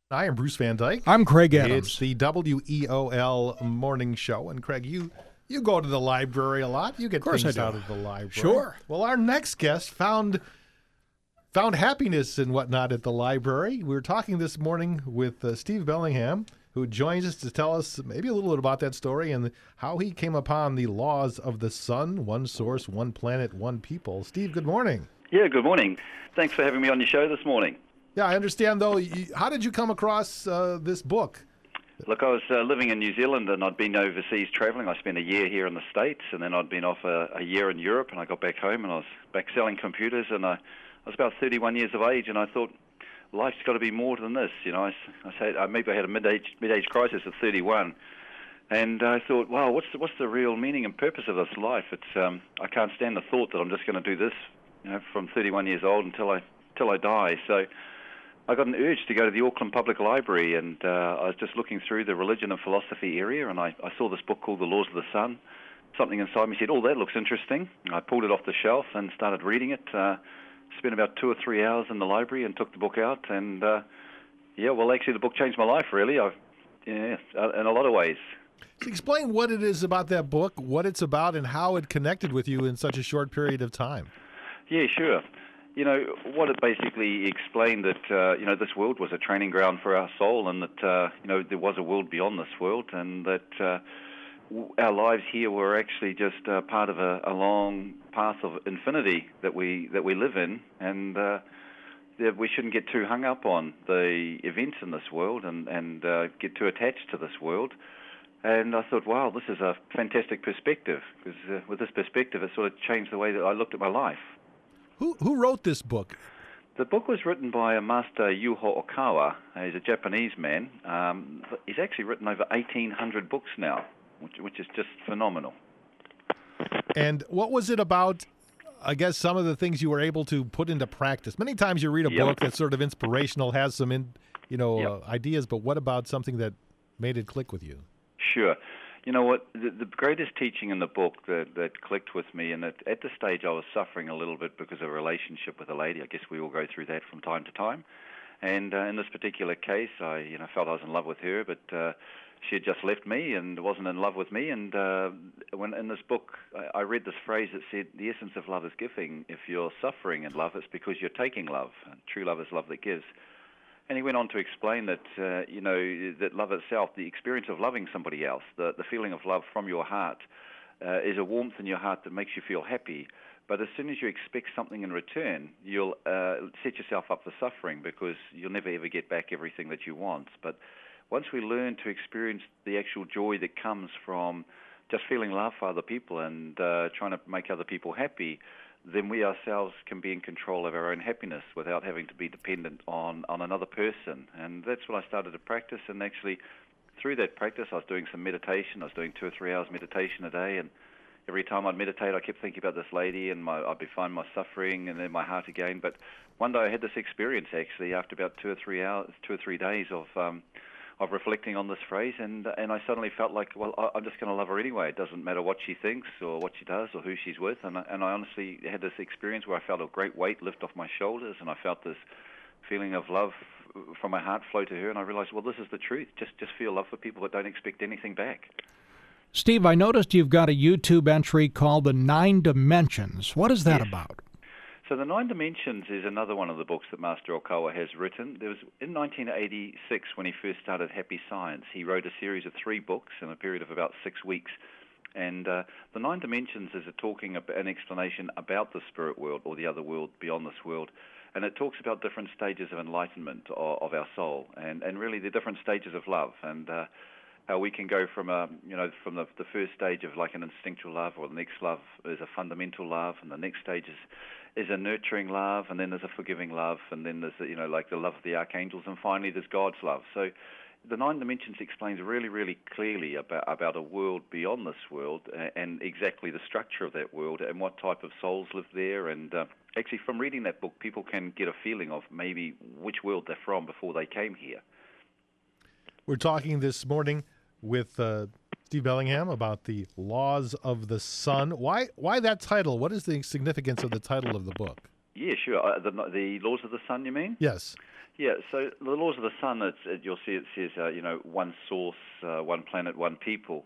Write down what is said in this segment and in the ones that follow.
I am Bruce Van Dyke. I'm Craig It's Adams. the WEOL morning show. And Craig, you go to the library a lot. You get course things I do. out of the library. Sure. Well, our next guest found happiness and whatnot at the library. We were talking this morning with Steve Bellingham, who joins us to tell us maybe a little bit about that story and how he came upon the laws of the sun, one source, one planet, one people. Steve, good morning. Yeah, good morning. Thanks for having me on your show this morning. Yeah, I understand, though. How did you come across this book? Look, I was living in New Zealand and I'd been overseas travelling. I spent a year here in the States and then I'd been off a year in Europe, and I got back home and I was back selling computers, and I was about 31 years of age, and I thought, life's got to be more than this. You know, maybe I had a mid-age crisis at 31, and I thought, wow, what's the real meaning and purpose of this life? It's I can't stand the thought that I'm just going to do this, you know, from 31 years old until I die. So I got an urge to go to the Auckland Public Library, and I was just looking through the religion and philosophy area, and I saw this book called The Laws of the Sun. Something inside me said, oh, that looks interesting. I pulled it off the shelf and started reading it. Spent about 2 or 3 hours in the library and took the book out, and actually the book changed my life, really. In a lot of ways. So explain what it is about that book, what it's about, and how it connected with you in such a short period of time. Yeah, sure. You know, what it basically explained that, this world was a training ground for our soul, and that, there was a world beyond this world, and that our lives here were actually just part of a long path of infinity that we live in, and that we shouldn't get too hung up on the events in this world and get too attached to this world. And I thought, wow, this is a fantastic perspective, because with this perspective, it sort of changed the way that I looked at my life. Who wrote this book? The book was written by a master, Yuho Okawa. He's a Japanese man. He's actually written over 1,800 books now, which is just phenomenal. And what was it about, I guess, some of the things you were able to put into practice? Many times you read a book that's sort of inspirational, has some ideas, but what about something that made it click with you? Sure. You know what, the greatest teaching in the book that clicked with me, and at the stage I was suffering a little bit because of a relationship with a lady. I guess we all go through that from time to time. And in this particular case, I felt I was in love with her, but she had just left me and wasn't in love with me. And when in this book, I read this phrase that said, the essence of love is giving. If you're suffering in love, it's because you're taking love. And true love is love that gives. And he went on to explain that, that love itself, the experience of loving somebody else, the feeling of love from your heart, is a warmth in your heart that makes you feel happy. But as soon as you expect something in return, you'll set yourself up for suffering, because you'll never ever get back everything that you want. But once we learn to experience the actual joy that comes from just feeling love for other people and trying to make other people happy, then we ourselves can be in control of our own happiness without having to be dependent on another person. And that's what I started to practice. And actually, through that practice, I was doing some meditation. I was doing 2 or 3 hours meditation a day, and every time I'd meditate, I kept thinking about this lady, and I'd be finding my suffering and then my heart again. But one day I had this experience, actually, after about 2 or 3 days of reflecting on this phrase, and I suddenly felt like, well, I'm just going to love her anyway. It doesn't matter what she thinks or what she does or who she's with. And I honestly had this experience where I felt a great weight lift off my shoulders, and I felt this feeling of love from my heart flow to her, and I realized, well, this is the truth. Just feel love for people, but don't expect anything back. Steve, I noticed you've got a YouTube entry called The 9 Dimensions. What is that about? So The 9 Dimensions is another one of the books that Master Okawa has written. There was in 1986, when he first started Happy Science, he wrote a series of 3 books in a period of about 6 weeks. And The 9 Dimensions is an explanation about the spirit world, or the other world beyond this world. And it talks about different stages of enlightenment of our soul, and really the different stages of love, and how we can go from the first stage of like an instinctual love, or the next love is a fundamental love, and the next stage is a nurturing love, and then there's a forgiving love, and then there's like the love of the archangels, and finally there's God's love. So the 9 Dimensions explains really, really clearly about a world beyond this world, and exactly the structure of that world and what type of souls live there. And actually, from reading that book, people can get a feeling of maybe which world they're from before they came here. We're talking this morning with Steve Bellingham about the Laws of the Sun. Why that title? What is the significance of the title of the book? Yeah, sure. The laws of the sun, you mean? Yes. Yeah, so the laws of the sun, you'll see it says, one source, one planet, one people.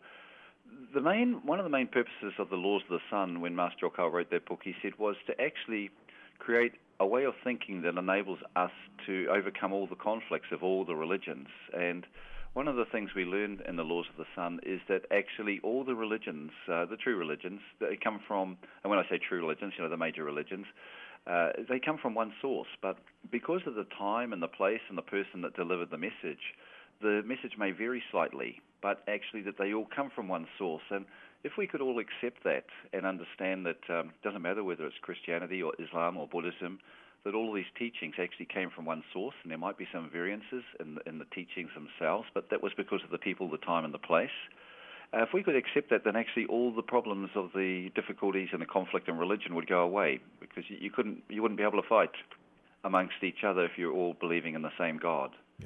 One of the main purposes of the laws of the sun, when Master Okawa wrote that book, he said, was to actually create a way of thinking that enables us to overcome all the conflicts of all the religions. And one of the things we learned in the laws of the sun is that actually all the religions, the true religions, they come from, and when I say true religions, the major religions, they come from one source. But because of the time and the place and the person that delivered the message may vary slightly, but actually that they all come from one source. And if we could all accept that and understand that it doesn't matter whether it's Christianity or Islam or Buddhism, that all of these teachings actually came from one source, and there might be some variances in the teachings themselves, but that was because of the people, the time, and the place. If we could accept that, then actually all the problems of the difficulties and the conflict in religion would go away, because you wouldn't be able to fight amongst each other if you're all believing in the same God. Yes.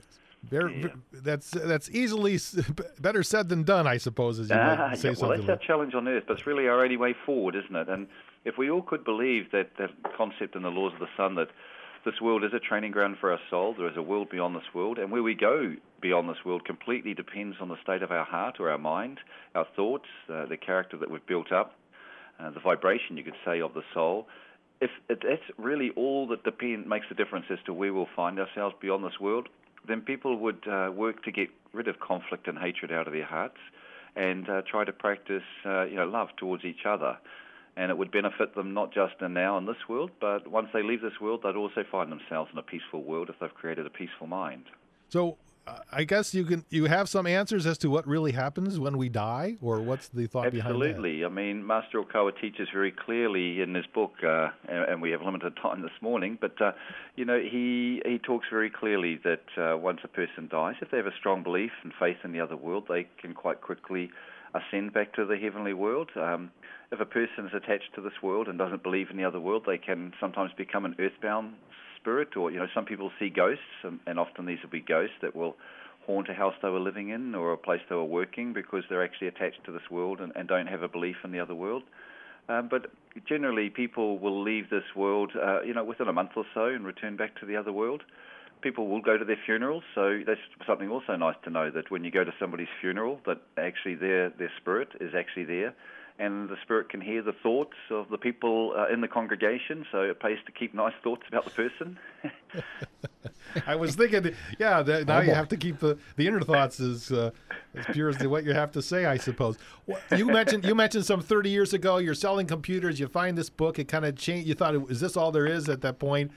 That's easily better said than done, I suppose, as you might say something. Well, that's our challenge on Earth, but it's really our only way forward, isn't it? And if we all could believe that concept in the laws of the sun, that this world is a training ground for our soul, there is a world beyond this world, and where we go beyond this world completely depends on the state of our heart or our mind, our thoughts, the character that we've built up, the vibration, you could say, of the soul. If that's really all that makes the difference as to where we'll find ourselves beyond this world, then people would work to get rid of conflict and hatred out of their hearts and try to practice love towards each other. And it would benefit them not just now in this world, but once they leave this world, they'd also find themselves in a peaceful world if they've created a peaceful mind. So I guess you have some answers as to what really happens when we die, or what's the thought behind that? Absolutely. I mean, Master Okawa teaches very clearly in his book, and we have limited time this morning, but he talks very clearly that once a person dies, if they have a strong belief and faith in the other world, they can quite quickly ascend back to the heavenly world. If a person is attached to this world and doesn't believe in the other world, they can sometimes become an earthbound spirit, or some people see ghosts, and often these will be ghosts that will haunt a house they were living in or a place they were working because they're actually attached to this world and don't have a belief in the other world. But generally, people will leave this world, within a month or so and return back to the other world. People will go to their funerals, so that's something also nice to know, that when you go to somebody's funeral, that actually their spirit is actually there, and the spirit can hear the thoughts of the people in the congregation, so it pays to keep nice thoughts about the person. I was thinking, now you have to keep the inner thoughts as pure as what you have to say, I suppose. You mentioned some 30 years ago, you're selling computers, you find this book, it kind of changed, you thought, is this all there is at that point?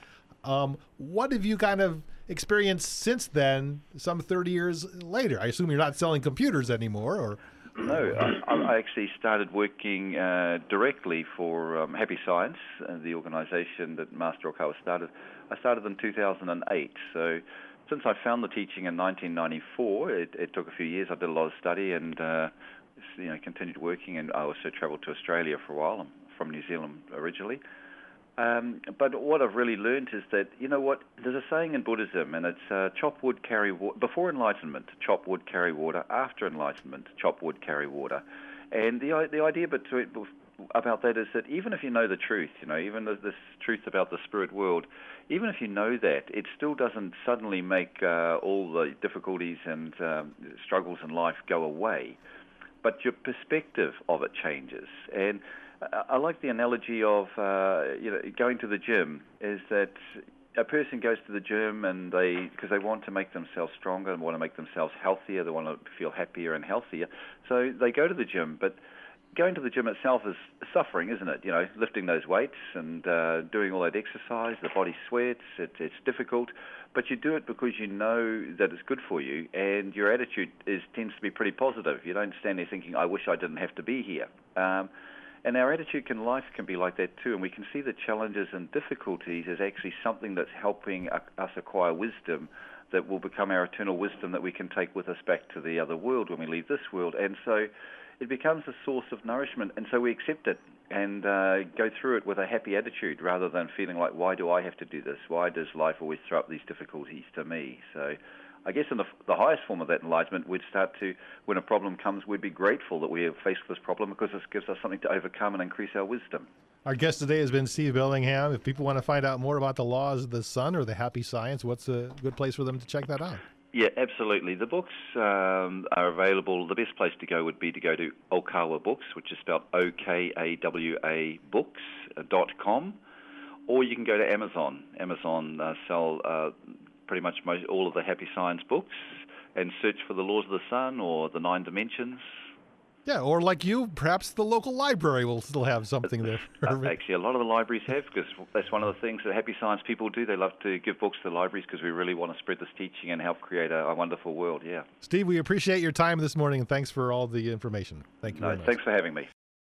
What have you kind of experienced since then, some 30 years later? I assume you're not selling computers anymore, or... No, I actually started working directly for Happy Science, the organization that Master Okawa started. I started in 2008, so since I found the teaching in 1994, it took a few years. I did a lot of study and continued working, and I also traveled to Australia for a while. I'm from New Zealand originally. But what I've really learned is that, there's a saying in Buddhism, and it's chop wood, carry water. Before enlightenment, chop wood, carry water. After enlightenment, chop wood, carry water. And the idea about that is that even if you know the truth, even this truth about the spirit world, even if you know that, it still doesn't suddenly make all the difficulties and struggles in life go away. But your perspective of it changes. And I like the analogy of going to the gym, is that a person goes to the gym and because they want to make themselves stronger, they want to make themselves healthier, they want to feel happier and healthier, so they go to the gym. But going to the gym itself is suffering, isn't it? Lifting those weights and doing all that exercise, the body sweats, it's difficult, but you do it because you know that it's good for you, and your attitude tends to be pretty positive. You don't stand there thinking, I wish I didn't have to be here. And our attitude in life can be like that too, and we can see the challenges and difficulties as actually something that's helping us acquire wisdom that will become our eternal wisdom that we can take with us back to the other world when we leave this world. And so it becomes a source of nourishment, and so we accept it and go through it with a happy attitude rather than feeling like, why do I have to do this? Why does life always throw up these difficulties to me? So I guess in the highest form of that enlightenment, we'd start to, when a problem comes, we'd be grateful that we are faced with this problem because this gives us something to overcome and increase our wisdom. Our guest today has been Steve Bellingham. If people want to find out more about the laws of the sun or the happy science, what's a good place for them to check that out? Yeah, absolutely. The books are available. The best place to go would be to go to Okawa Books, which is spelled OKAWA Books.com, or you can go to Amazon. Amazon sell pretty much all of the happy science books, and search for the laws of the sun or the 9 dimensions. Yeah, or like you, perhaps the local library will still have something there. Actually, a lot of the libraries have, because that's one of the things that happy science people do. They love to give books to the libraries because we really want to spread this teaching and help create a wonderful world, yeah. Steve, we appreciate your time this morning, and thanks for all the information. Thank you very much. Thanks for having me.